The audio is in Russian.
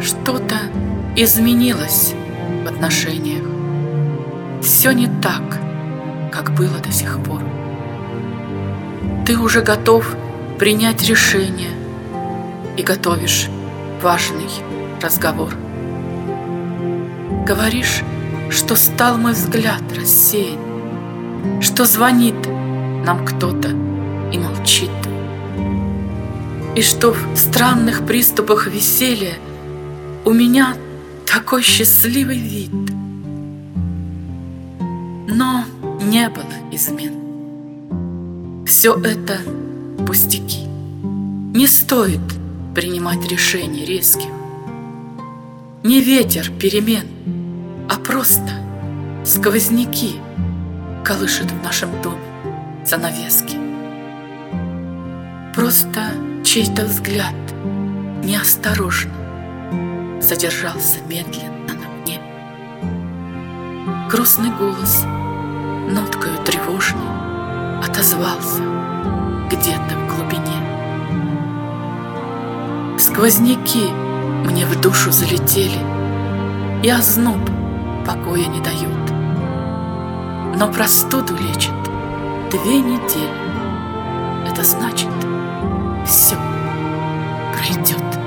Что-то изменилось в отношениях. Все не так, как было до сих пор. Ты уже готов принять решение и готовишь важный разговор. Говоришь, что стал мой взгляд рассеян, что звонит нам кто-то и молчит, и что в странных приступах веселья у меня такой счастливый вид. Но не было измен. Все это пустяки. Не стоит принимать решений резких. Не ветер перемен, а просто сквозняки колышет в нашем доме занавески. Просто чей-то взгляд неосторожно задержался медленно на мне. Грустный голос ноткою тревожной отозвался где-то в глубине. Сквозняки мне в душу залетели, и озноб покоя не дают. Но простуду лечит 2 недели. Это значит, все пройдет.